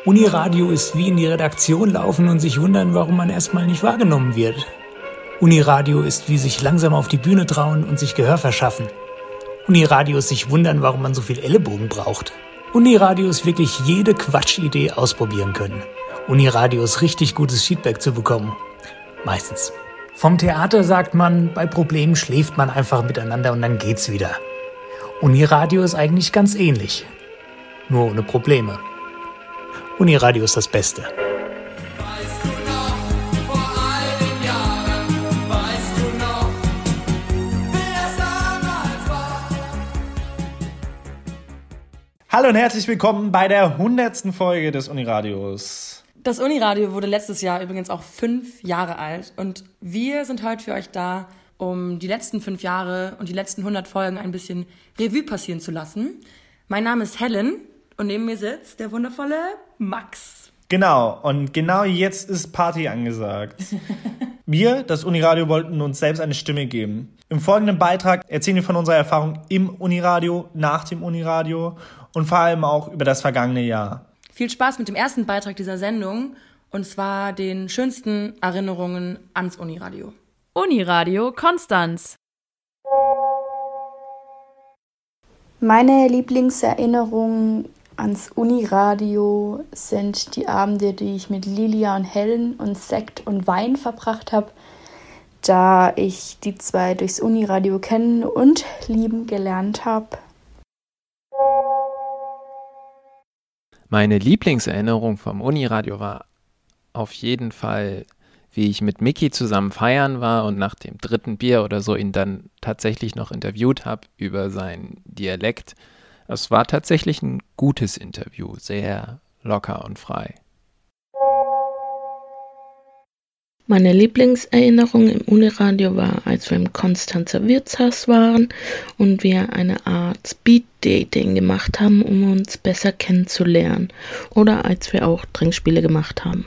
Uniradio ist wie in die Redaktion laufen und sich wundern, warum man erstmal nicht wahrgenommen wird. Uniradio ist wie sich langsam auf die Bühne trauen und sich Gehör verschaffen. Uniradio ist sich wundern, warum man so viel Ellenbogen braucht. Uniradio ist wirklich jede Quatschidee ausprobieren können. Uniradio ist richtig gutes Feedback zu bekommen. Meistens. Vom Theater sagt man, bei Problemen schläft man einfach miteinander und dann geht's wieder. Uniradio ist eigentlich ganz ähnlich. Nur ohne Probleme. Uniradio ist das Beste. Weißt du noch, vor einigen Jahren, weißt du noch, wie es damals war? Hallo und herzlich willkommen bei der 100. Folge des Uniradios. Das Uniradio wurde letztes Jahr übrigens auch 5 Jahre alt und wir sind heute für euch da, um die letzten 5 Jahre und die letzten 100 Folgen ein bisschen Revue passieren zu lassen. Mein Name ist Helen und neben mir sitzt der wundervolle Max. Genau, und genau jetzt ist Party angesagt. Wir, das Uniradio, wollten uns selbst eine Stimme geben. Im folgenden Beitrag erzählen wir von unserer Erfahrung im Uniradio, nach dem Uniradio und vor allem auch über das vergangene Jahr. Viel Spaß mit dem ersten Beitrag dieser Sendung und zwar den schönsten Erinnerungen ans Uniradio. Uniradio Konstanz. Meine Lieblingserinnerungen ans Uniradio sind die Abende, die ich mit Lilia und Helen und Sekt und Wein verbracht habe, da ich die zwei durchs Uniradio kennen und lieben gelernt habe. Meine Lieblingserinnerung vom Uniradio war auf jeden Fall, wie ich mit Micky zusammen feiern war und nach dem 3. Bier oder so ihn dann tatsächlich noch interviewt habe über seinen Dialekt. Es war tatsächlich ein gutes Interview, sehr locker und frei. Meine Lieblingserinnerung im Uniradio war, als wir im Konstanzer Wirtshaus waren und wir eine Art Speed-Dating gemacht haben, um uns besser kennenzulernen. Oder als wir auch Trinkspiele gemacht haben.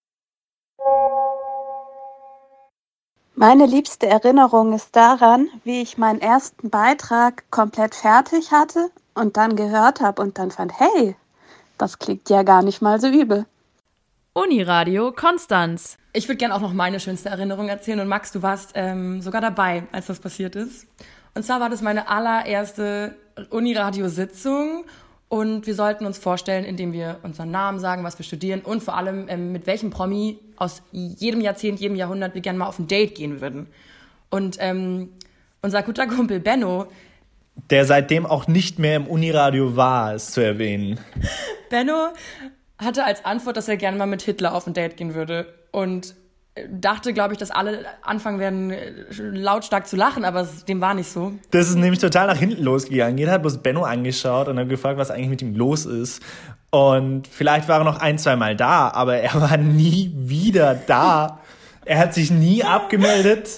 Meine liebste Erinnerung ist daran, wie ich meinen ersten Beitrag komplett fertig hatte und dann gehört habe und dann fand, hey, das klingt ja gar nicht mal so übel. Uniradio Konstanz. Ich würde gerne auch noch meine schönste Erinnerung erzählen und Max, du warst sogar dabei, als das passiert ist. Und zwar war das meine allererste Uniradio-Sitzung und wir sollten uns vorstellen, indem wir unseren Namen sagen, was wir studieren und vor allem mit welchem Promi aus jedem Jahrzehnt, jedem Jahrhundert wir gerne mal auf ein Date gehen würden. Und unser guter Kumpel Benno, Der seitdem auch nicht mehr im Uniradio war, ist zu erwähnen. Benno hatte als Antwort, dass er gerne mal mit Hitler auf ein Date gehen würde und dachte, glaube ich, dass alle anfangen werden, lautstark zu lachen, aber dem war nicht so. Das ist nämlich total nach hinten losgegangen. Jeder hat bloß Benno angeschaut und hat gefragt, was eigentlich mit ihm los ist. Und vielleicht war er noch 1-2 Mal da, aber er war nie wieder da. Er hat sich nie abgemeldet.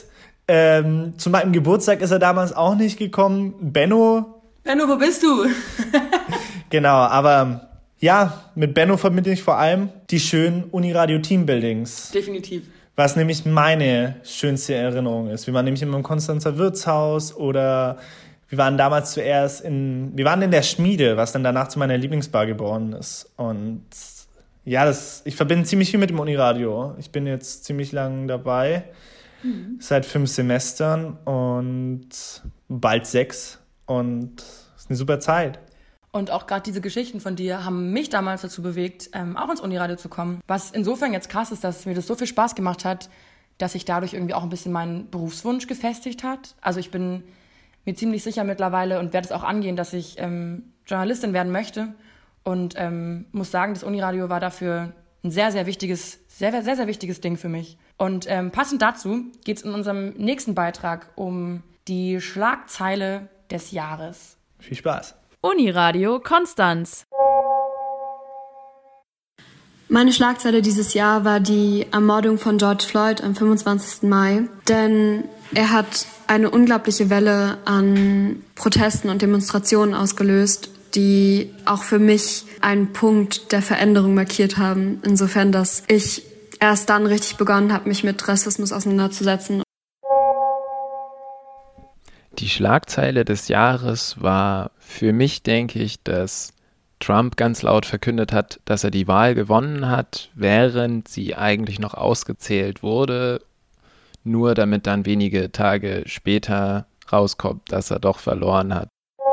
Zu meinem Geburtstag ist er damals auch nicht gekommen. Benno, wo bist du? Genau, aber ja, mit Benno verbinde ich vor allem die schönen Uniradio-Teambuildings. Definitiv. Was nämlich meine schönste Erinnerung ist. Wir waren nämlich immer im Konstanzer Wirtshaus oder wir waren damals wir waren in der Schmiede, was dann danach zu meiner Lieblingsbar geworden ist. Und ja, ich verbinde ziemlich viel mit dem Uniradio. Ich bin jetzt ziemlich lang dabei, seit 5 Semestern und bald 6 und es ist eine super Zeit. Und auch gerade diese Geschichten von dir haben mich damals dazu bewegt, auch ins Uniradio zu kommen. Was insofern jetzt krass ist, dass mir das so viel Spaß gemacht hat, dass sich dadurch irgendwie auch ein bisschen mein Berufswunsch gefestigt hat. Also ich bin mir ziemlich sicher mittlerweile und werde es auch angehen, dass ich Journalistin werden möchte. Und muss sagen, das Uniradio war dafür ein sehr, sehr wichtiges Ding für mich. Und passend dazu geht es in unserem nächsten Beitrag um die Schlagzeile des Jahres. Viel Spaß. Uniradio Konstanz. Meine Schlagzeile dieses Jahr war die Ermordung von George Floyd am 25. Mai, denn er hat eine unglaubliche Welle an Protesten und Demonstrationen ausgelöst, die auch für mich einen Punkt der Veränderung markiert haben, insofern, dass ich erst dann richtig begonnen habe, mich mit Rassismus auseinanderzusetzen. Die Schlagzeile des Jahres war für mich, denke ich, dass Trump ganz laut verkündet hat, dass er die Wahl gewonnen hat, während sie eigentlich noch ausgezählt wurde, nur damit dann wenige Tage später rauskommt, dass er doch verloren hat.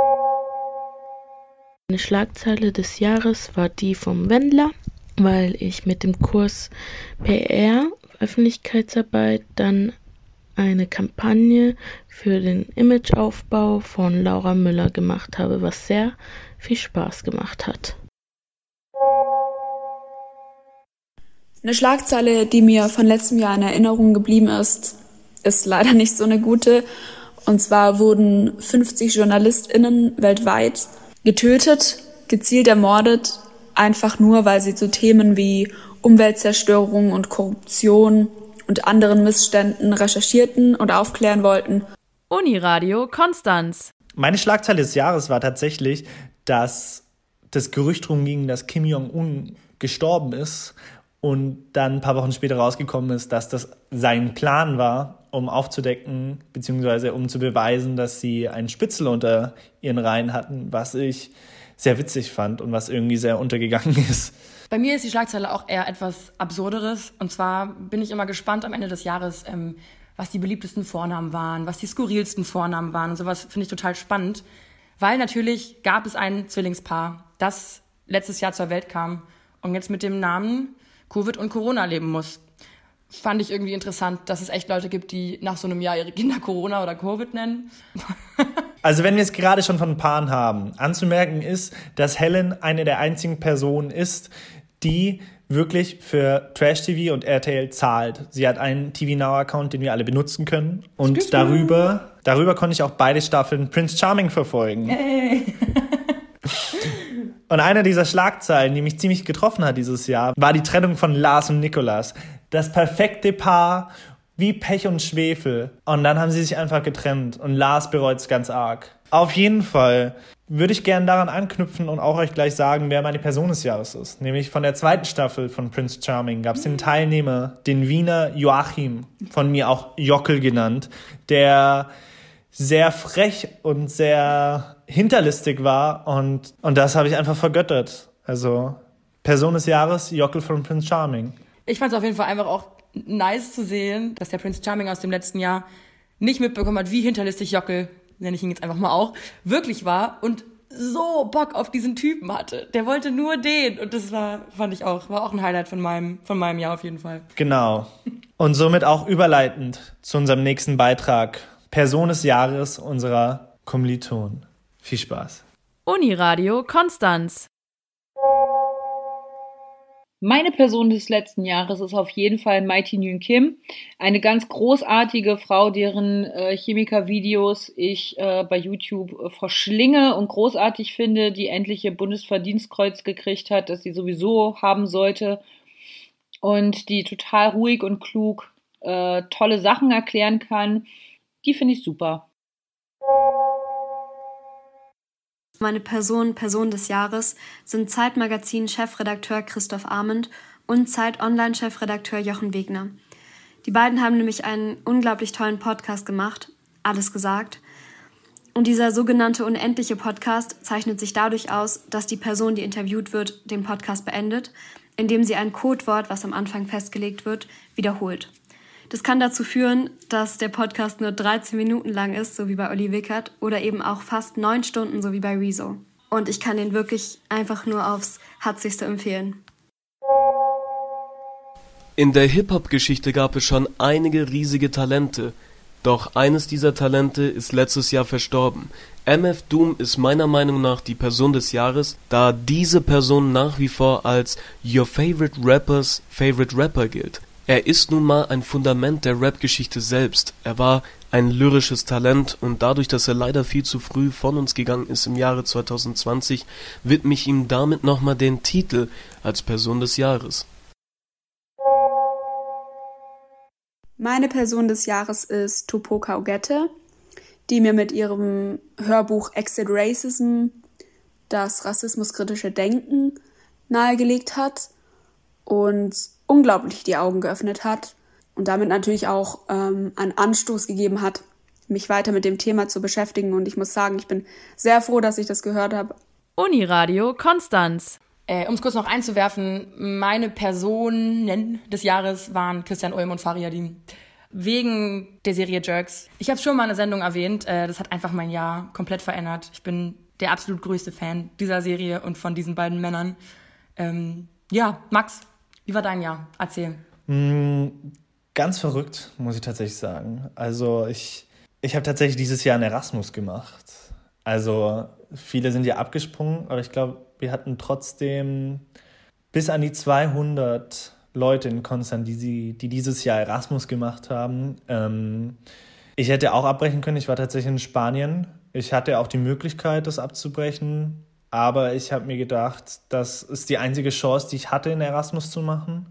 Eine Schlagzeile des Jahres war die vom Wendler, weil ich mit dem Kurs PR, Öffentlichkeitsarbeit, dann eine Kampagne für den Imageaufbau von Laura Müller gemacht habe, was sehr viel Spaß gemacht hat. Eine Schlagzeile, die mir von letztem Jahr in Erinnerung geblieben ist leider nicht so eine gute. Und zwar wurden 50 JournalistInnen weltweit getötet, gezielt ermordet, einfach nur, weil sie zu Themen wie Umweltzerstörung und Korruption und anderen Missständen recherchierten und aufklären wollten. Uniradio Konstanz. Meine Schlagzeile des Jahres war tatsächlich, dass das Gerücht rumging, dass Kim Jong-un gestorben ist und dann ein paar Wochen später rausgekommen ist, dass das sein Plan war, um aufzudecken bzw. um zu beweisen, dass sie einen Spitzel unter ihren Reihen hatten, was ich sehr witzig fand und was irgendwie sehr untergegangen ist. Bei mir ist die Schlagzeile auch eher etwas Absurderes. Und zwar bin ich immer gespannt am Ende des Jahres, was die beliebtesten Vornamen waren, was die skurrilsten Vornamen waren und sowas finde ich total spannend. Weil natürlich gab es ein Zwillingspaar, das letztes Jahr zur Welt kam und jetzt mit dem Namen Covid und Corona leben muss. Fand ich irgendwie interessant, dass es echt Leute gibt, die nach so einem Jahr ihre Kinder Corona oder Covid nennen. Also wenn wir es gerade schon von Paaren haben, anzumerken ist, dass Helen eine der einzigen Personen ist, die wirklich für Trash-TV und RTL zahlt. Sie hat einen TV Now-Account, den wir alle benutzen können. Und darüber konnte ich auch beide Staffeln Prince Charming verfolgen. Hey. Und eine dieser Schlagzeilen, die mich ziemlich getroffen hat dieses Jahr, war die Trennung von Lars und Nicolas. Das perfekte Paar, wie Pech und Schwefel. Und dann haben sie sich einfach getrennt und Lars bereut es ganz arg. Auf jeden Fall würde ich gerne daran anknüpfen und auch euch gleich sagen, wer meine Person des Jahres ist. Nämlich von der 2. Staffel von Prince Charming gab es den Teilnehmer, den Wiener Joachim, von mir auch Jockel genannt, der sehr frech und sehr hinterlistig war und das habe ich einfach vergöttert. Also Person des Jahres, Jockel von Prince Charming. Ich fand es auf jeden Fall einfach auch nice zu sehen, dass der Prince Charming aus dem letzten Jahr nicht mitbekommen hat, wie hinterlistig Jockel, nenne ich ihn jetzt einfach mal auch, wirklich war und so Bock auf diesen Typen hatte. Der wollte nur den und das war auch ein Highlight von meinem Jahr auf jeden Fall. Genau. Und somit auch überleitend zu unserem nächsten Beitrag. Person des Jahres unserer Kommilitonen. Viel Spaß. Uniradio Konstanz. Meine Person des letzten Jahres ist auf jeden Fall Mighty Nguyen Kim, eine ganz großartige Frau, deren Chemiker-Videos ich bei YouTube verschlinge und großartig finde, die endlich ihr Bundesverdienstkreuz gekriegt hat, das sie sowieso haben sollte und die total ruhig und klug tolle Sachen erklären kann. Die finde ich super. Meine Person des Jahres sind Zeit-Magazin-Chefredakteur Christoph Arment und Zeit-Online-Chefredakteur Jochen Wegner. Die beiden haben nämlich einen unglaublich tollen Podcast gemacht, Alles gesagt. Und dieser sogenannte unendliche Podcast zeichnet sich dadurch aus, dass die Person, die interviewt wird, den Podcast beendet, indem sie ein Codewort, was am Anfang festgelegt wird, wiederholt. Das kann dazu führen, dass der Podcast nur 13 Minuten lang ist, so wie bei Olli Wickert, oder eben auch fast 9 Stunden, so wie bei Rezo. Und ich kann den wirklich einfach nur aufs Herzlichste empfehlen. In der Hip-Hop-Geschichte gab es schon einige riesige Talente. Doch eines dieser Talente ist letztes Jahr verstorben. MF Doom ist meiner Meinung nach die Person des Jahres, da diese Person nach wie vor als Your Favorite Rappers Favorite Rapper gilt. Er ist nun mal ein Fundament der Rap-Geschichte selbst. Er war ein lyrisches Talent und dadurch, dass er leider viel zu früh von uns gegangen ist im Jahre 2020, widme ich ihm damit nochmal den Titel als Person des Jahres. Meine Person des Jahres ist Tupoka Ogette, die mir mit ihrem Hörbuch Exit Racism das rassismuskritische Denken nahegelegt hat und unglaublich die Augen geöffnet hat und damit natürlich auch einen Anstoß gegeben hat, mich weiter mit dem Thema zu beschäftigen. Und ich muss sagen, ich bin sehr froh, dass ich das gehört habe. Uniradio Konstanz. Um es kurz noch einzuwerfen, meine Personen des Jahres waren Christian Ulm und Fariadim. Wegen der Serie Jerks. Ich habe es schon mal in einer Sendung erwähnt, das hat einfach mein Jahr komplett verändert. Ich bin der absolut größte Fan dieser Serie und von diesen beiden Männern. Max, wie war dein Jahr? Erzähl. Ganz verrückt, muss ich tatsächlich sagen. Also ich habe tatsächlich dieses Jahr einen Erasmus gemacht. Also viele sind ja abgesprungen, aber ich glaube, wir hatten trotzdem bis an die 200 Leute in Konstanz, die dieses Jahr Erasmus gemacht haben. Ich hätte auch abbrechen können. Ich war tatsächlich in Spanien. Ich hatte auch die Möglichkeit, das abzubrechen. Aber ich habe mir gedacht, das ist die einzige Chance, die ich hatte, einen Erasmus zu machen.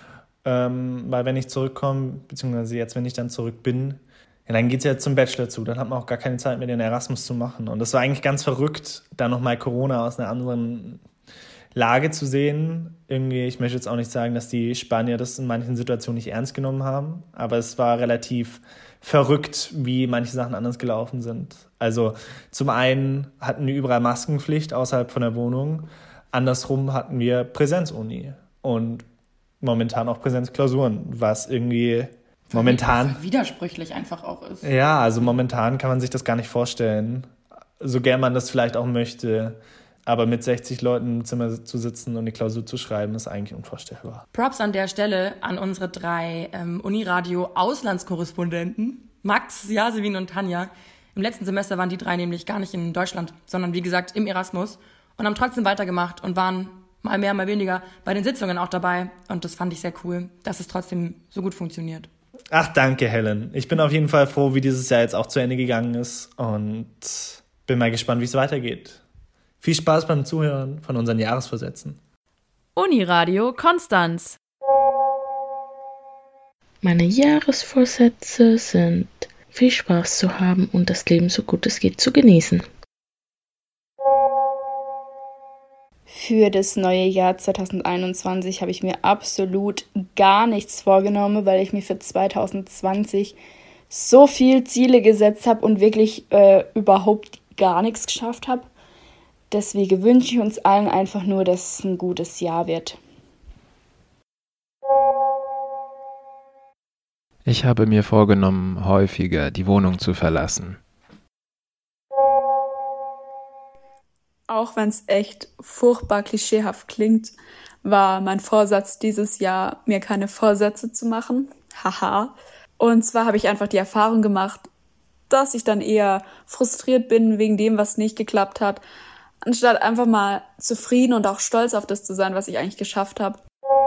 Weil wenn ich zurückkomme, beziehungsweise jetzt, wenn ich dann zurück bin, ja, dann geht es ja zum Bachelor zu. Dann hat man auch gar keine Zeit mehr, den Erasmus zu machen. Und das war eigentlich ganz verrückt, da nochmal Corona aus einer anderen Lage zu sehen. Irgendwie, ich möchte jetzt auch nicht sagen, dass die Spanier das in manchen Situationen nicht ernst genommen haben, aber es war relativ verrückt, wie manche Sachen anders gelaufen sind. Also zum einen hatten wir überall Maskenpflicht außerhalb von der Wohnung, andersrum hatten wir Präsenzuni und momentan auch Präsenzklausuren, was irgendwie momentan widersprüchlich einfach auch ist. Ja, also momentan kann man sich das gar nicht vorstellen, so gern man das vielleicht auch möchte. Aber mit 60 Leuten im Zimmer zu sitzen und die Klausur zu schreiben, ist eigentlich unvorstellbar. Props an der Stelle an unsere 3 Uniradio-Auslandskorrespondenten, Max, Yasemin und Tanja. Im letzten Semester waren die 3 nämlich gar nicht in Deutschland, sondern wie gesagt im Erasmus und haben trotzdem weitergemacht und waren mal mehr, mal weniger bei den Sitzungen auch dabei. Und das fand ich sehr cool, dass es trotzdem so gut funktioniert. Ach, danke, Helen. Ich bin auf jeden Fall froh, wie dieses Jahr jetzt auch zu Ende gegangen ist und bin mal gespannt, wie es weitergeht. Viel Spaß beim Zuhören von unseren Jahresvorsätzen. Uniradio Konstanz. Meine Jahresvorsätze sind, viel Spaß zu haben und das Leben so gut es geht zu genießen. Für das neue Jahr 2021 habe ich mir absolut gar nichts vorgenommen, weil ich mir für 2020 so viel Ziele gesetzt habe und wirklich überhaupt gar nichts geschafft habe. Deswegen wünsche ich uns allen einfach nur, dass es ein gutes Jahr wird. Ich habe mir vorgenommen, häufiger die Wohnung zu verlassen. Auch wenn es echt furchtbar klischeehaft klingt, war mein Vorsatz dieses Jahr, mir keine Vorsätze zu machen. Haha. Und zwar habe ich einfach die Erfahrung gemacht, dass ich dann eher frustriert bin wegen dem, was nicht geklappt hat, anstatt einfach mal zufrieden und auch stolz auf das zu sein, was ich eigentlich geschafft habe.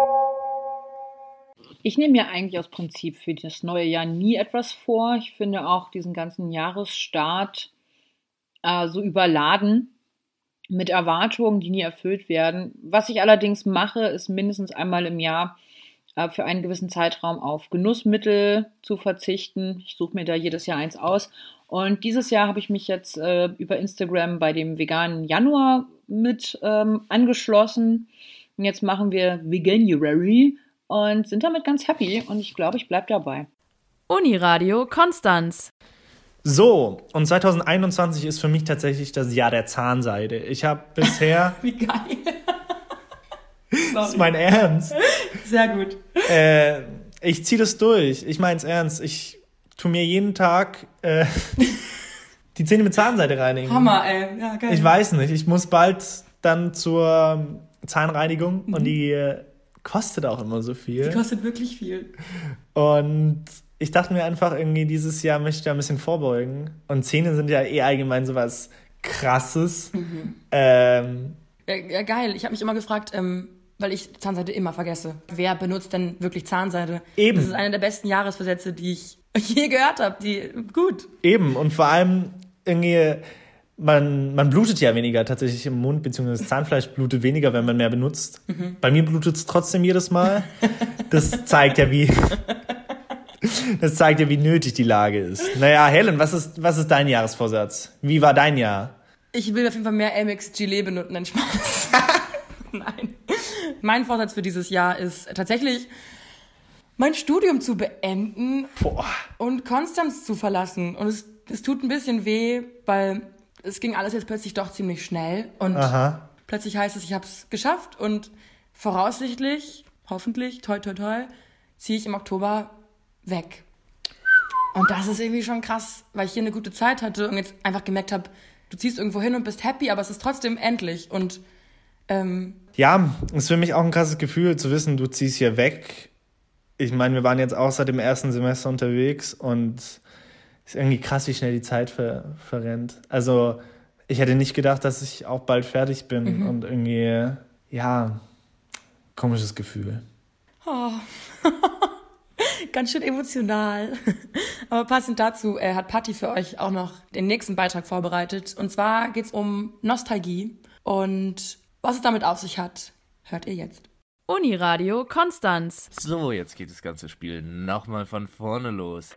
Ich nehme mir eigentlich aus Prinzip für das neue Jahr nie etwas vor. Ich finde auch diesen ganzen Jahresstart so überladen mit Erwartungen, die nie erfüllt werden. Was ich allerdings mache, ist mindestens einmal im Jahr für einen gewissen Zeitraum auf Genussmittel zu verzichten. Ich suche mir da jedes Jahr eins aus. Und dieses Jahr habe ich mich jetzt über Instagram bei dem veganen Januar mit angeschlossen. Und jetzt machen wir Veganuary und sind damit ganz happy. Und ich glaube, ich bleibe dabei. Uniradio Konstanz. So, und 2021 ist für mich tatsächlich das Jahr der Zahnseide. Ich habe bisher... Wie geil. Das ist mein Ernst. Sehr gut. Ich ziehe das durch. Ich meine es ernst. Ich tue mir jeden Tag die Zähne mit Zahnseide reinigen. Hammer, ey. Ja, geil. Ich weiß nicht. Ich muss bald dann zur Zahnreinigung und die kostet auch immer so viel. Die kostet wirklich viel. Und ich dachte mir einfach irgendwie, dieses Jahr möchte ich da ein bisschen vorbeugen. Und Zähne sind ja allgemein sowas Krasses. Ja, geil. Ich habe mich immer gefragt, weil ich Zahnseide immer vergesse. Wer benutzt denn wirklich Zahnseide? Eben. Das ist eine der besten Jahresvorsätze, die ich je gehört habe. Gut. Eben. Und vor allem irgendwie, man blutet ja weniger tatsächlich im Mund, beziehungsweise das Zahnfleisch blutet weniger, wenn man mehr benutzt. Bei mir blutet es trotzdem jedes Mal. Das zeigt ja, wie nötig die Lage ist. Naja, Helen, was ist dein Jahresvorsatz? Wie war dein Jahr? Ich will auf jeden Fall mehr Elmex Gilet benutzen, nein, Spaß. Nein. Mein Vorsatz für dieses Jahr ist tatsächlich, mein Studium zu beenden und Konstanz zu verlassen. Und es tut ein bisschen weh, weil es ging alles jetzt plötzlich doch ziemlich schnell und plötzlich heißt es, ich habe es geschafft und voraussichtlich, hoffentlich, toi toi toi, ziehe ich im Oktober weg. Und das ist irgendwie schon krass, weil ich hier eine gute Zeit hatte und jetzt einfach gemerkt habe, du ziehst irgendwo hin und bist happy, aber es ist trotzdem endlich. Und ja, ist für mich auch ein krasses Gefühl zu wissen, du ziehst hier weg. Ich meine, wir waren jetzt auch seit dem ersten Semester unterwegs und es ist irgendwie krass, wie schnell die Zeit verrennt. Also ich hätte nicht gedacht, dass ich auch bald fertig bin und irgendwie, ja, komisches Gefühl. Oh. Ganz schön emotional. Aber passend dazu hat Patti für euch auch noch den nächsten Beitrag vorbereitet. Und zwar geht es um Nostalgie. Und was es damit auf sich hat, hört ihr jetzt. Uniradio Konstanz. So, jetzt geht das ganze Spiel nochmal von vorne los.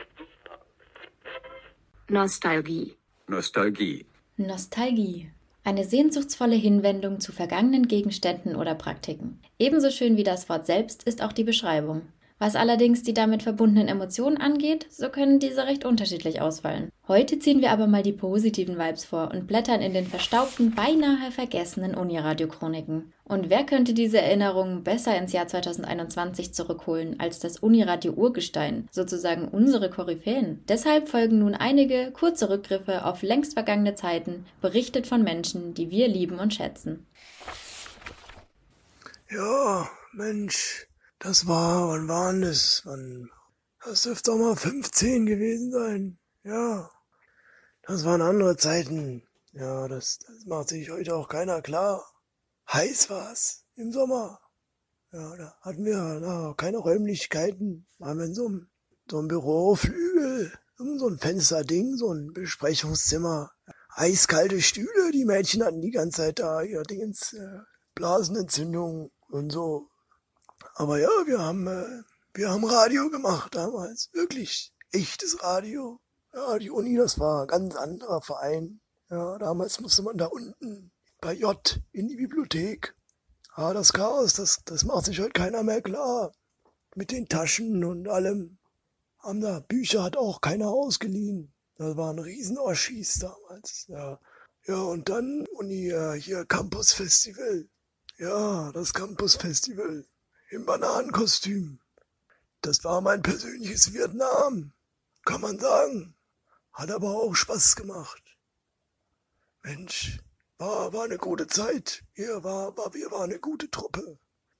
Nostalgie. Nostalgie. Nostalgie. Eine sehnsuchtsvolle Hinwendung zu vergangenen Gegenständen oder Praktiken. Ebenso schön wie das Wort selbst ist auch die Beschreibung. Was allerdings die damit verbundenen Emotionen angeht, so können diese recht unterschiedlich ausfallen. Heute ziehen wir aber mal die positiven Vibes vor und blättern in den verstaubten, beinahe vergessenen Uniradio-Chroniken. Und wer könnte diese Erinnerungen besser ins Jahr 2021 zurückholen als das Uniradio-Urgestein, sozusagen unsere Koryphäen? Deshalb folgen nun einige kurze Rückgriffe auf längst vergangene Zeiten, berichtet von Menschen, die wir lieben und schätzen. Ja, Mensch. Wann war denn das? Das dürfte doch mal 15 gewesen sein. Ja, das waren andere Zeiten. Ja, das macht sich heute auch keiner klar. Heiß war's im Sommer. Ja, da hatten wir keine Räumlichkeiten. Waren wir in so einem Büroflügel, so ein Fensterding, so ein Besprechungszimmer. Eiskalte Stühle, die Mädchen hatten die ganze Zeit da ihr Dingens, Blasenentzündung und so. Aber ja, wir haben Radio gemacht damals. Wirklich echtes Radio. Ja, die Uni, das war ein ganz anderer Verein. Ja, damals musste man da unten bei J in die Bibliothek. Ja, das Chaos, das macht sich heute keiner mehr klar. Mit den Taschen und allem. Bücher hat auch keiner ausgeliehen. Das waren Riesen-Oschis damals. Ja, und dann Uni, hier Campus Festival. Ja, das Campus Festival. Im Bananenkostüm. Das war mein persönliches Vietnam, kann man sagen. Hat aber auch Spaß gemacht. Mensch, war eine gute Zeit. Wir waren eine gute Truppe.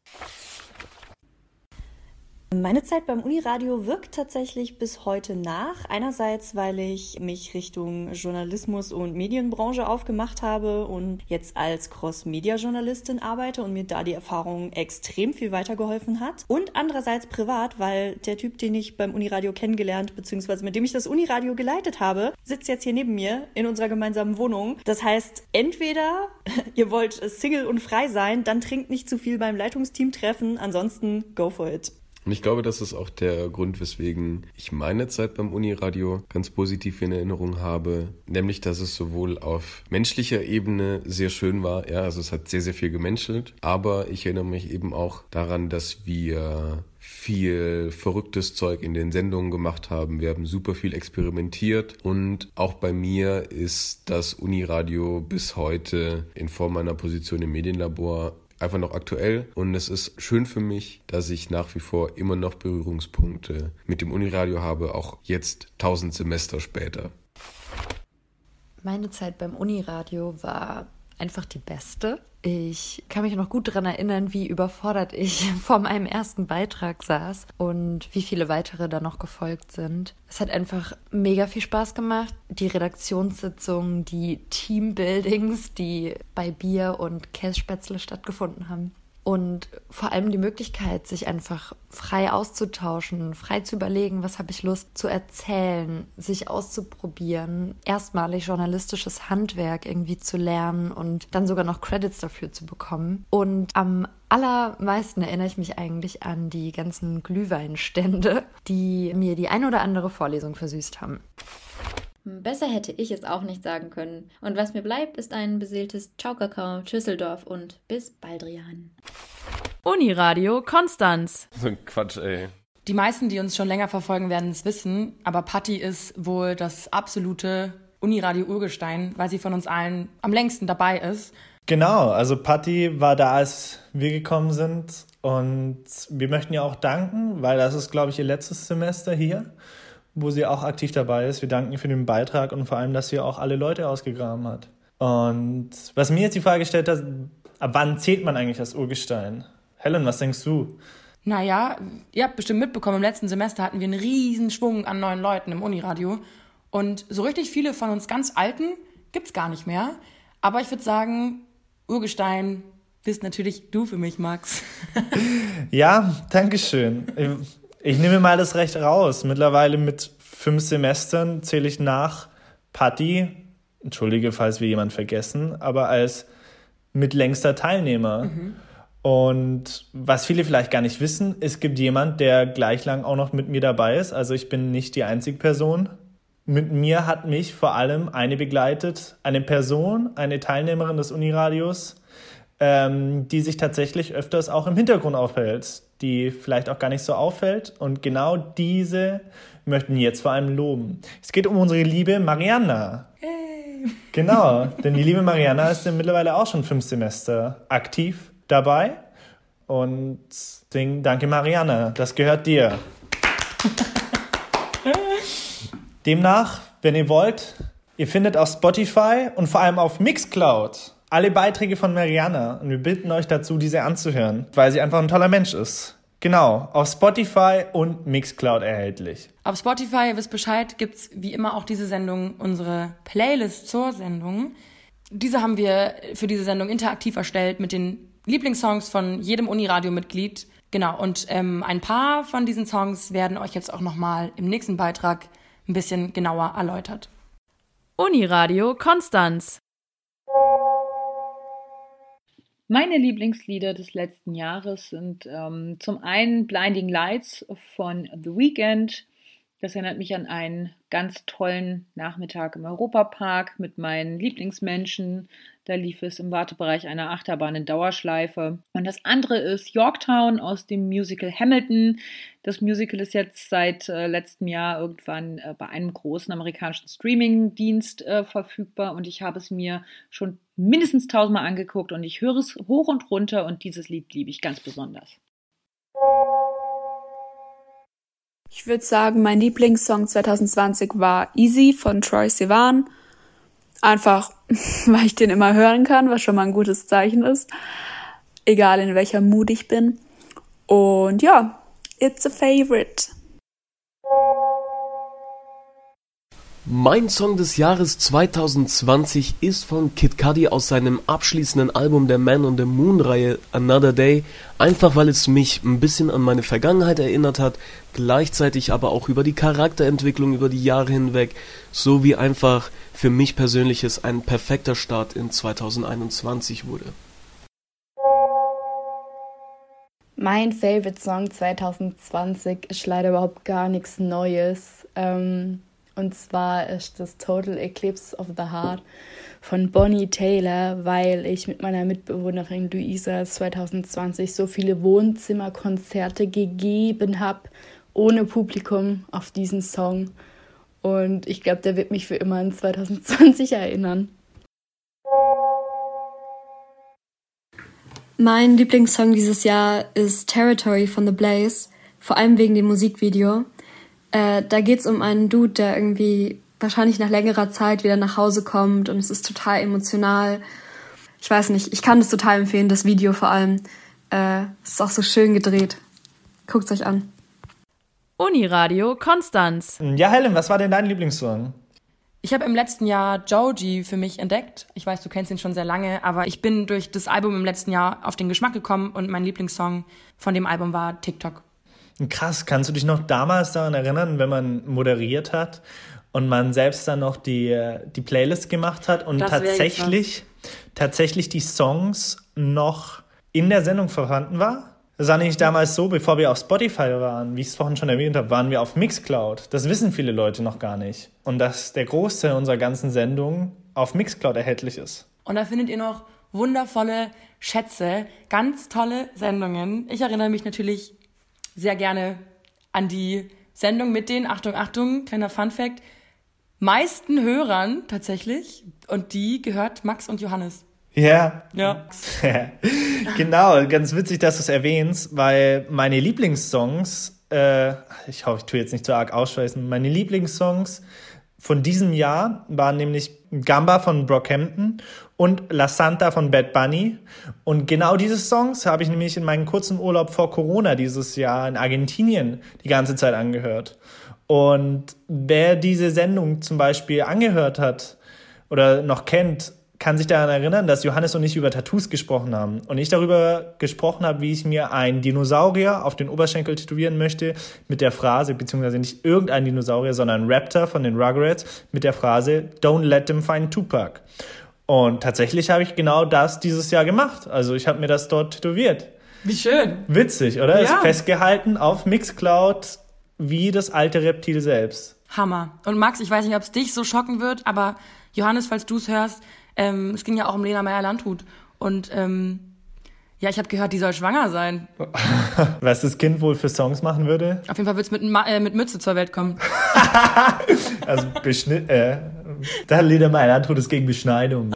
Meine Zeit beim Uniradio wirkt tatsächlich bis heute nach. Einerseits, weil ich mich Richtung Journalismus und Medienbranche aufgemacht habe und jetzt als Cross-Media-Journalistin arbeite und mir da die Erfahrung extrem viel weitergeholfen hat. Und andererseits privat, weil der Typ, den ich beim Uniradio kennengelernt bzw. mit dem ich das Uniradio geleitet habe, sitzt jetzt hier neben mir in unserer gemeinsamen Wohnung. Das heißt, entweder ihr wollt Single und frei sein, dann trinkt nicht zu viel beim Leitungsteam-Treffen, ansonsten go for it. Und ich glaube, das ist auch der Grund, weswegen ich meine Zeit beim Uniradio ganz positiv in Erinnerung habe. Nämlich, dass es sowohl auf menschlicher Ebene sehr schön war. Ja, also es hat sehr, sehr viel gemenschelt. Aber ich erinnere mich eben auch daran, dass wir viel verrücktes Zeug in den Sendungen gemacht haben. Wir haben super viel experimentiert. Und auch bei mir ist das Uniradio bis heute in Form meiner Position im Medienlabor einfach noch aktuell, und es ist schön für mich, dass ich nach wie vor immer noch Berührungspunkte mit dem Uniradio habe, auch jetzt 1000 Semester später. Meine Zeit beim Uniradio war einfach die beste. Ich kann mich noch gut daran erinnern, wie überfordert ich vor meinem ersten Beitrag saß und wie viele weitere da noch gefolgt sind. Es hat einfach mega viel Spaß gemacht. Die Redaktionssitzungen, die Teambuildings, die bei Bier und Kässpätzle stattgefunden haben. Und vor allem die Möglichkeit, sich einfach frei auszutauschen, frei zu überlegen, was habe ich Lust zu erzählen, sich auszuprobieren, erstmalig journalistisches Handwerk irgendwie zu lernen und dann sogar noch Credits dafür zu bekommen. Und am allermeisten erinnere ich mich eigentlich an die ganzen Glühweinstände, die mir die ein oder andere Vorlesung versüßt haben. Besser hätte ich es auch nicht sagen können. Und was mir bleibt, ist ein beseeltes Ciao Kakao, Tschüsseldorf und bis Baldrian. Uniradio Konstanz. So ein Quatsch, ey. Die meisten, die uns schon länger verfolgen, werden es wissen, aber Patti ist wohl das absolute Uniradio Urgestein, weil sie von uns allen am längsten dabei ist. Genau, also Patti war da, als wir gekommen sind und wir möchten ihr auch danken, weil das ist, glaube ich, ihr letztes Semester hier, wo sie auch aktiv dabei ist. Wir danken ihr für den Beitrag und vor allem, dass sie auch alle Leute ausgegraben hat. Und was mir jetzt die Frage gestellt hat, ab wann zählt man eigentlich das Urgestein? Helen, was denkst du? Naja, ihr habt bestimmt mitbekommen, im letzten Semester hatten wir einen riesen Schwung an neuen Leuten im Uniradio. Und so richtig viele von uns ganz Alten gibt's gar nicht mehr. Aber ich würde sagen, Urgestein bist natürlich du für mich, Max. Ja, danke schön. Ich nehme mal das Recht raus. Mittlerweile mit 5 Semestern zähle ich nach Patti, entschuldige, falls wir jemanden vergessen, aber als mitlängster Teilnehmer. Mhm. Und was viele vielleicht gar nicht wissen, es gibt jemand, der gleich lang auch noch mit mir dabei ist. Also ich bin nicht die einzige Person. Mit mir hat mich vor allem eine begleitet, eine Person, eine Teilnehmerin des Uniradios, die sich tatsächlich öfters auch im Hintergrund aufhält, die vielleicht auch gar nicht so auffällt. Und genau diese möchten wir jetzt vor allem loben. Es geht um unsere liebe Mariana. Hey. Genau, denn die liebe Mariana ist mittlerweile auch schon 5 Semester aktiv dabei. Und deswegen danke Mariana, das gehört dir. Demnach, wenn ihr wollt, ihr findet auf Spotify und vor allem auf Mixcloud alle Beiträge von Mariana. Und wir bitten euch dazu, diese anzuhören, weil sie einfach ein toller Mensch ist. Genau, auf Spotify und Mixcloud erhältlich. Auf Spotify, ihr wisst Bescheid, gibt's wie immer auch diese Sendung, unsere Playlist zur Sendung. Diese haben wir für diese Sendung interaktiv erstellt mit den Lieblingssongs von jedem Uniradio-Mitglied. Genau, und ein paar von diesen Songs werden euch jetzt auch nochmal im nächsten Beitrag ein bisschen genauer erläutert. Uniradio Konstanz. Meine Lieblingslieder des letzten Jahres sind zum einen Blinding Lights von The Weeknd. Das erinnert mich an einen ganz tollen Nachmittag im Europapark mit meinen Lieblingsmenschen. Da lief es im Wartebereich einer Achterbahn in Dauerschleife. Und das andere ist Yorktown aus dem Musical Hamilton. Das Musical ist jetzt seit letztem Jahr irgendwann bei einem großen amerikanischen Streaming-Dienst verfügbar. Und ich habe es mir schon mindestens 1000-mal angeguckt und ich höre es hoch und runter. Und dieses Lied liebe ich ganz besonders. Ich würde sagen, mein Lieblingssong 2020 war Easy von Troye Sivan. Einfach, weil ich den immer hören kann, was schon mal ein gutes Zeichen ist. Egal in welcher Mood ich bin. Und ja, it's a favorite. Mein Song des Jahres 2020 ist von Kid Cudi aus seinem abschließenden Album der Man on the Moon Reihe Another Day, einfach weil es mich ein bisschen an meine Vergangenheit erinnert hat, gleichzeitig aber auch über die Charakterentwicklung über die Jahre hinweg, sowie einfach für mich persönlich es ein perfekter Start in 2021 wurde. Mein Favorite Song 2020 ist leider überhaupt gar nichts Neues. Und zwar ist das Total Eclipse of the Heart von Bonnie Tyler, weil ich mit meiner Mitbewohnerin Luisa 2020 so viele Wohnzimmerkonzerte gegeben habe, ohne Publikum auf diesen Song. Und ich glaube, der wird mich für immer an 2020 erinnern. Mein Lieblingssong dieses Jahr ist Territory von The Blaze, vor allem wegen dem Musikvideo. Da geht's um einen Dude, der irgendwie wahrscheinlich nach längerer Zeit wieder nach Hause kommt und es ist total emotional. Ich weiß nicht, ich kann das total empfehlen, das Video vor allem. Es ist auch so schön gedreht. Guckt's euch an. Uniradio Konstanz. Ja, Helen, was war denn dein Lieblingssong? Ich habe im letzten Jahr Joji für mich entdeckt. Ich weiß, du kennst ihn schon sehr lange, aber ich bin durch das Album im letzten Jahr auf den Geschmack gekommen und mein Lieblingssong von dem Album war TikTok. Krass, kannst du dich noch damals daran erinnern, wenn man moderiert hat und man selbst dann noch die Playlist gemacht hat und tatsächlich die Songs noch in der Sendung vorhanden war? Das war nämlich damals so, bevor wir auf Spotify waren, wie ich es vorhin schon erwähnt habe, waren wir auf Mixcloud. Das wissen viele Leute noch gar nicht. Und dass der Großteil unserer ganzen Sendung auf Mixcloud erhältlich ist. Und da findet ihr noch wundervolle Schätze, ganz tolle Sendungen. Ich erinnere mich natürlich sehr gerne an die Sendung mit den, Achtung, kleiner Funfact, meisten Hörern tatsächlich. Und die gehört Max und Johannes. Ja. Ja. Genau, ganz witzig, dass du es erwähnst, weil meine Lieblingssongs, ich hoffe, ich tue jetzt nicht zu arg ausschweißen, meine Lieblingssongs von diesem Jahr waren nämlich Gamba von Brockhampton und La Santa von Bad Bunny. Und genau diese Songs habe ich nämlich in meinem kurzen Urlaub vor Corona dieses Jahr in Argentinien die ganze Zeit angehört. Und wer diese Sendung zum Beispiel angehört hat oder noch kennt, kann sich daran erinnern, dass Johannes und ich über Tattoos gesprochen haben. Und ich darüber gesprochen habe, wie ich mir einen Dinosaurier auf den Oberschenkel tätowieren möchte, mit der Phrase, beziehungsweise nicht irgendein Dinosaurier, sondern ein Raptor von den Rugrats, mit der Phrase, Don't let them find Tupac. Und tatsächlich habe ich genau das dieses Jahr gemacht. Also ich habe mir das dort tätowiert. Wie schön. Witzig, oder? Ja. Ist festgehalten auf Mixcloud wie das alte Reptil selbst. Hammer. Und Max, ich weiß nicht, ob es dich so schocken wird, aber Johannes, falls du es hörst, es ging ja auch um Lena Meyer-Landrut. Und ja, ich habe gehört, die soll schwanger sein. Was das Kind wohl für Songs machen würde? Auf jeden Fall wird es mit Mütze zur Welt kommen. Also da Lena Meyer-Landrut ist gegen Beschneidung.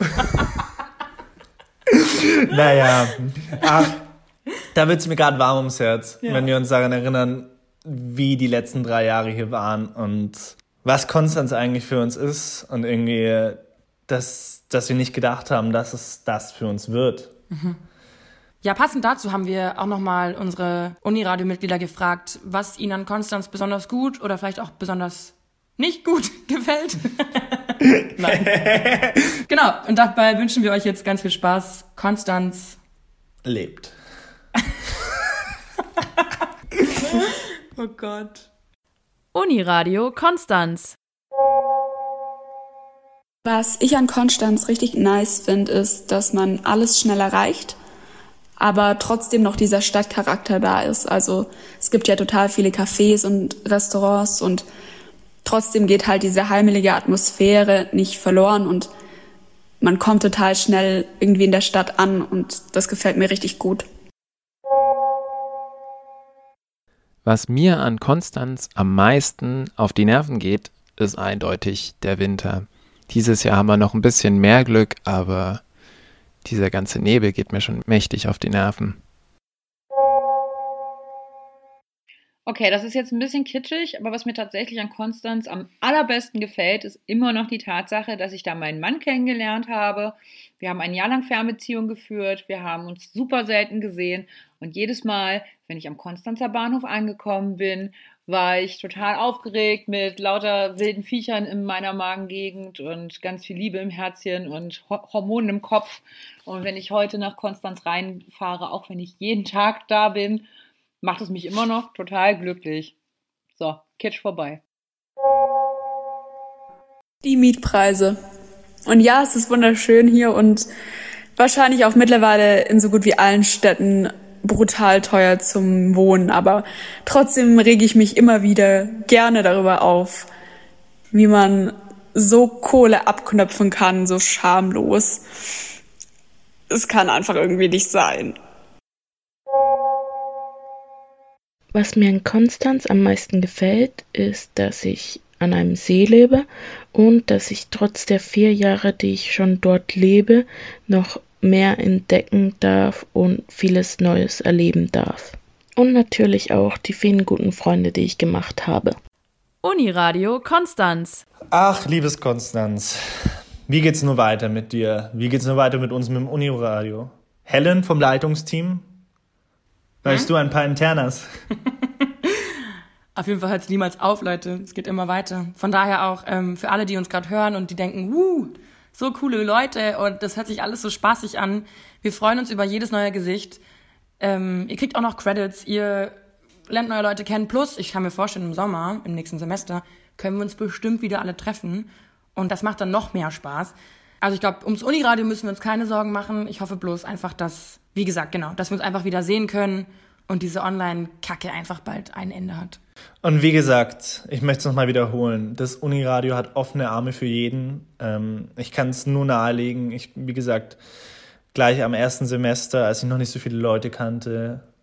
Naja, ach, da wird's mir gerade warm ums Herz, wenn wir uns daran erinnern, wie die letzten 3 Jahre hier waren und was Konstanz eigentlich für uns ist und irgendwie, dass wir nicht gedacht haben, dass es das für uns wird. Mhm. Ja, passend dazu haben wir auch nochmal unsere Uniradio-Mitglieder gefragt, was ihnen an Konstanz besonders gut oder vielleicht auch besonders nicht gut gefällt. Nein. Genau, und dabei wünschen wir euch jetzt ganz viel Spaß. Konstanz lebt. Oh Gott. Uniradio Konstanz. Was ich an Konstanz richtig nice finde, ist, dass man alles schnell erreicht, aber trotzdem noch dieser Stadtcharakter da ist. Also es gibt ja total viele Cafés und Restaurants und trotzdem geht halt diese heimelige Atmosphäre nicht verloren und man kommt total schnell irgendwie in der Stadt an und das gefällt mir richtig gut. Was mir an Konstanz am meisten auf die Nerven geht, ist eindeutig der Winter. Dieses Jahr haben wir noch ein bisschen mehr Glück, aber dieser ganze Nebel geht mir schon mächtig auf die Nerven. Okay, das ist jetzt ein bisschen kitschig, aber was mir tatsächlich an Konstanz am allerbesten gefällt, ist immer noch die Tatsache, dass ich da meinen Mann kennengelernt habe. Wir haben ein Jahr lang Fernbeziehung geführt, wir haben uns super selten gesehen und jedes Mal, wenn ich am Konstanzer Bahnhof angekommen bin, war ich total aufgeregt mit lauter wilden Viechern in meiner Magengegend und ganz viel Liebe im Herzchen und Hormonen im Kopf. Und wenn ich heute nach Konstanz reinfahre, auch wenn ich jeden Tag da bin, macht es mich immer noch total glücklich. So, Kitsch vorbei. Die Mietpreise. Und ja, es ist wunderschön hier und wahrscheinlich auch mittlerweile in so gut wie allen Städten brutal teuer zum Wohnen. Aber trotzdem rege ich mich immer wieder gerne darüber auf, wie man so Kohle abknöpfen kann, so schamlos. Es kann einfach irgendwie nicht sein. Was mir in Konstanz am meisten gefällt, ist, dass ich an einem See lebe und dass ich trotz der 4 Jahre, die ich schon dort lebe, noch mehr entdecken darf und vieles Neues erleben darf. Und natürlich auch die vielen guten Freunde, die ich gemacht habe. Uniradio Konstanz. Ach, liebes Konstanz, wie geht's nur weiter mit dir? Wie geht's nur weiter mit uns mit dem Uniradio? Helen vom Leitungsteam? Weißt du ein paar Internas? Auf jeden Fall hört es niemals auf, Leute. Es geht immer weiter. Von daher auch für alle, die uns gerade hören und die denken, so coole Leute und das hört sich alles so spaßig an. Wir freuen uns über jedes neue Gesicht. Ihr kriegt auch noch Credits, ihr lernt neue Leute kennen. Plus, ich kann mir vorstellen, im Sommer, im nächsten Semester, können wir uns bestimmt wieder alle treffen. Und das macht dann noch mehr Spaß. Also ich glaube, ums Uniradio müssen wir uns keine Sorgen machen. Ich hoffe bloß einfach, dass, wie gesagt, genau, dass wir uns einfach wieder sehen können und diese Online-Kacke einfach bald ein Ende hat. Und wie gesagt, ich möchte es nochmal wiederholen, das Uniradio hat offene Arme für jeden. Ich kann es nur nahelegen. Wie gesagt, gleich am ersten Semester, als ich noch nicht so viele Leute kannte,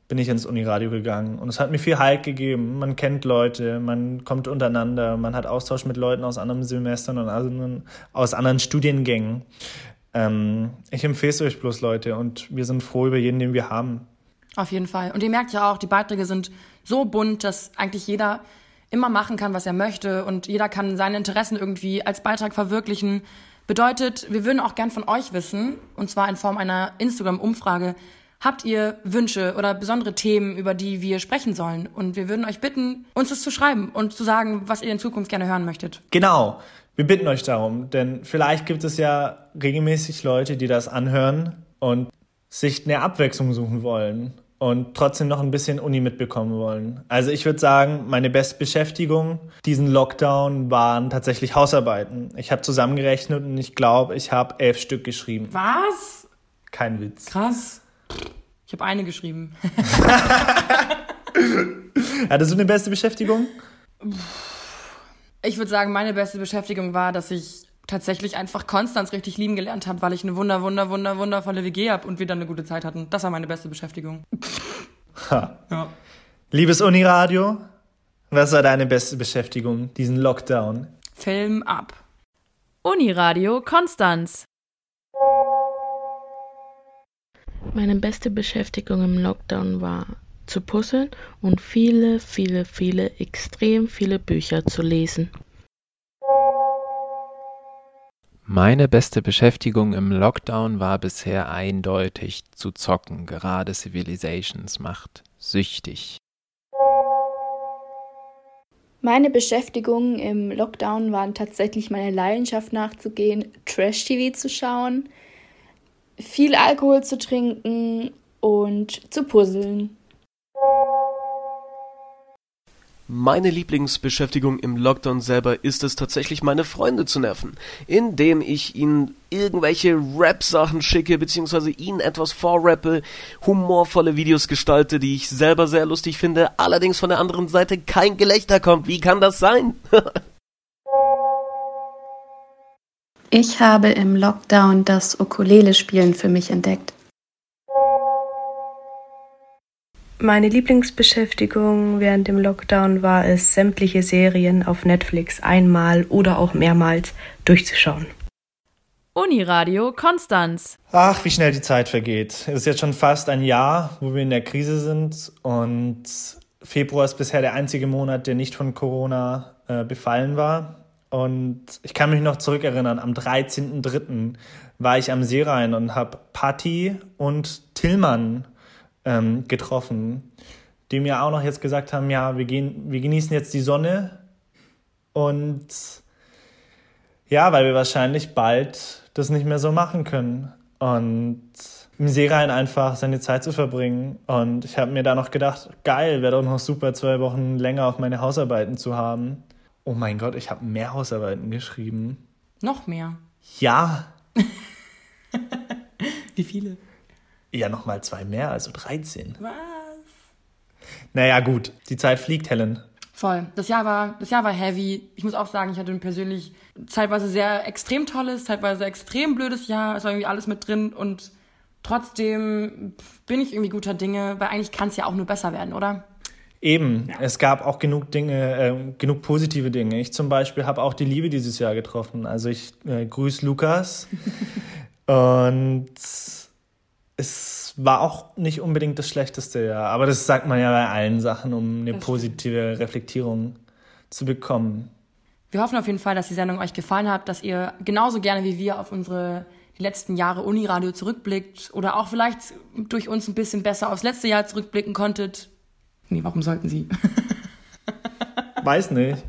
bin ich ins Uniradio gegangen. Und es hat mir viel Halt gegeben. Man kennt Leute, man kommt untereinander, man hat Austausch mit Leuten aus anderen Semestern und aus anderen Studiengängen. Ich empfehle es euch bloß, Leute, und wir sind froh über jeden, den wir haben. Auf jeden Fall. Und ihr merkt ja auch, die Beiträge sind so bunt, dass eigentlich jeder immer machen kann, was er möchte, und jeder kann seine Interessen irgendwie als Beitrag verwirklichen. Bedeutet, wir würden auch gern von euch wissen, und zwar in Form einer Instagram-Umfrage, habt ihr Wünsche oder besondere Themen, über die wir sprechen sollen? Und wir würden euch bitten, uns das zu schreiben und zu sagen, was ihr in Zukunft gerne hören möchtet. Genau, wir bitten euch darum, denn vielleicht gibt es ja regelmäßig Leute, die das anhören und sich eine Abwechslung suchen wollen und trotzdem noch ein bisschen Uni mitbekommen wollen. Also ich würde sagen, meine beste Beschäftigung diesen Lockdown waren tatsächlich Hausarbeiten. Ich habe zusammengerechnet und ich glaube, ich habe 11 Stück geschrieben. Was? Kein Witz. Krass. Ich habe eine geschrieben. Hattest du eine beste Beschäftigung? Ich würde sagen, meine beste Beschäftigung war, dass ich tatsächlich einfach Konstanz richtig lieben gelernt habe, weil ich eine wundervolle WG habe und wir dann eine gute Zeit hatten. Das war meine beste Beschäftigung. Ha. Ja. Liebes Uniradio, was war deine beste Beschäftigung, diesen Lockdown? Film ab. Uniradio Konstanz. Meine beste Beschäftigung im Lockdown war zu puzzeln und extrem viele Bücher zu lesen. Meine beste Beschäftigung im Lockdown war bisher eindeutig zu zocken. Gerade Civilizations macht süchtig. Meine Beschäftigungen im Lockdown waren tatsächlich meiner Leidenschaft nachzugehen, Trash-TV zu schauen, viel Alkohol zu trinken und zu puzzeln. Meine Lieblingsbeschäftigung im Lockdown selber ist es tatsächlich, meine Freunde zu nerven, indem ich ihnen irgendwelche Rap-Sachen schicke, beziehungsweise ihnen etwas vorrappe, humorvolle Videos gestalte, die ich selber sehr lustig finde, allerdings von der anderen Seite kein Gelächter kommt. Wie kann das sein? Ich habe im Lockdown das Ukulele-Spielen für mich entdeckt. Meine Lieblingsbeschäftigung während dem Lockdown war es, sämtliche Serien auf Netflix einmal oder auch mehrmals durchzuschauen. Uniradio Konstanz. Ach, wie schnell die Zeit vergeht. Es ist jetzt schon fast ein Jahr, wo wir in der Krise sind, und Februar ist bisher der einzige Monat, der nicht von Corona befallen war. Und ich kann mich noch zurückerinnern, am 13.03. war ich am Seerhein und habe Patti und Tillmann getroffen, die mir auch noch jetzt gesagt haben, ja, wir genießen jetzt die Sonne, und ja, weil wir wahrscheinlich bald das nicht mehr so machen können, und im Seerhein einfach seine Zeit zu verbringen. Und ich habe mir da noch gedacht, geil, wäre doch noch super, 2 Wochen länger auf meine Hausarbeiten zu haben. Oh mein Gott, ich habe mehr Hausarbeiten geschrieben. Noch mehr? Ja. Wie viele? Ja, nochmal 2 mehr, also 13. Was? Naja, gut, die Zeit fliegt, Helen. Voll. Das Jahr war heavy. Ich muss auch sagen, ich hatte ein persönlich zeitweise sehr extrem tolles, zeitweise extrem blödes Jahr. Es war irgendwie alles mit drin, und trotzdem bin ich irgendwie guter Dinge, weil eigentlich kann es ja auch nur besser werden, oder? Eben, ja. Es gab auch genug positive Dinge. Ich zum Beispiel habe auch die Liebe dieses Jahr getroffen. Also ich grüße Lukas. Und es war auch nicht unbedingt das schlechteste Jahr. Aber das sagt man ja bei allen Sachen, um eine positive Reflektierung zu bekommen. Wir hoffen auf jeden Fall, dass die Sendung euch gefallen hat, dass ihr genauso gerne wie wir auf die letzten Jahre Uniradio zurückblickt oder auch vielleicht durch uns ein bisschen besser aufs letzte Jahr zurückblicken konntet. Nee, warum sollten sie? Weiß nicht.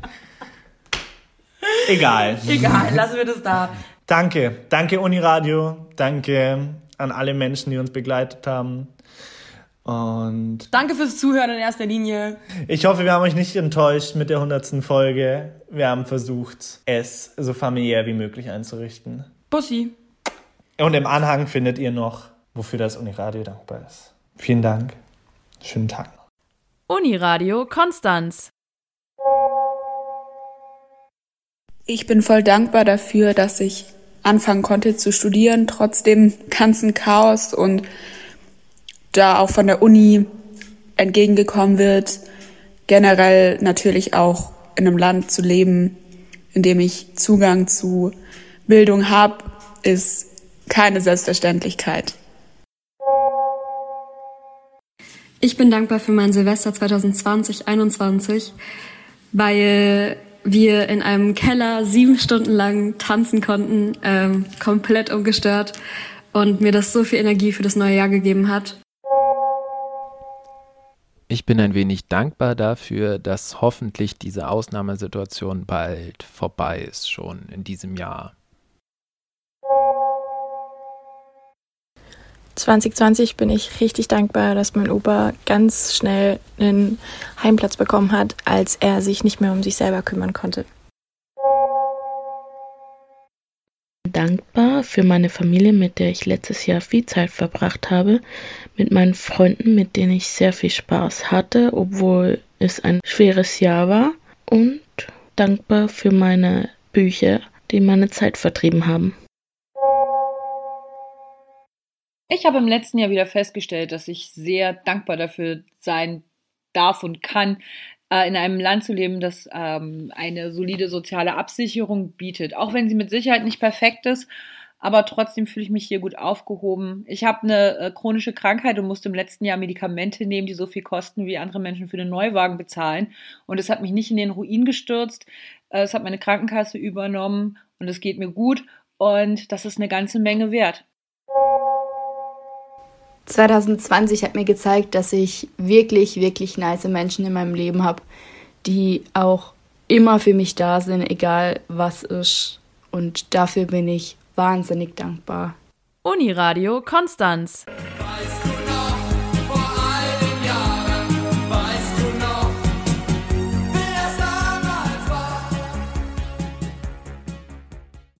Egal, lassen wir das da. Danke Uniradio, danke an alle Menschen, die uns begleitet haben. Und danke fürs Zuhören in erster Linie. Ich hoffe, wir haben euch nicht enttäuscht mit der 100. Folge. Wir haben versucht, es so familiär wie möglich einzurichten. Bussi. Und im Anhang findet ihr noch, wofür das Uniradio dankbar ist. Vielen Dank. Schönen Tag noch. Uniradio Konstanz. Ich bin voll dankbar dafür, dass ich anfangen konnte zu studieren, trotz dem ganzen Chaos, und da auch von der Uni entgegengekommen wird. Generell natürlich auch in einem Land zu leben, in dem ich Zugang zu Bildung habe, ist keine Selbstverständlichkeit. Ich bin dankbar für mein Silvester 2020-21, weil wir in einem Keller 7 Stunden lang tanzen konnten, komplett ungestört, und mir das so viel Energie für das neue Jahr gegeben hat. Ich bin ein wenig dankbar dafür, dass hoffentlich diese Ausnahmesituation bald vorbei ist, schon in diesem Jahr. 2020 bin ich richtig dankbar, dass mein Opa ganz schnell einen Heimplatz bekommen hat, als er sich nicht mehr um sich selber kümmern konnte. Dankbar für meine Familie, mit der ich letztes Jahr viel Zeit verbracht habe, mit meinen Freunden, mit denen ich sehr viel Spaß hatte, obwohl es ein schweres Jahr war, und dankbar für meine Bücher, die meine Zeit vertrieben haben. Ich habe im letzten Jahr wieder festgestellt, dass ich sehr dankbar dafür sein darf und kann, in einem Land zu leben, das eine solide soziale Absicherung bietet. Auch wenn sie mit Sicherheit nicht perfekt ist, aber trotzdem fühle ich mich hier gut aufgehoben. Ich habe eine chronische Krankheit und musste im letzten Jahr Medikamente nehmen, die so viel kosten, wie andere Menschen für den Neuwagen bezahlen. Und es hat mich nicht in den Ruin gestürzt. Es hat meine Krankenkasse übernommen und es geht mir gut. Und das ist eine ganze Menge wert. 2020 hat mir gezeigt, dass ich wirklich, wirklich nice Menschen in meinem Leben habe, die auch immer für mich da sind, egal was ist. Und dafür bin ich wahnsinnig dankbar. Uniradio Konstanz.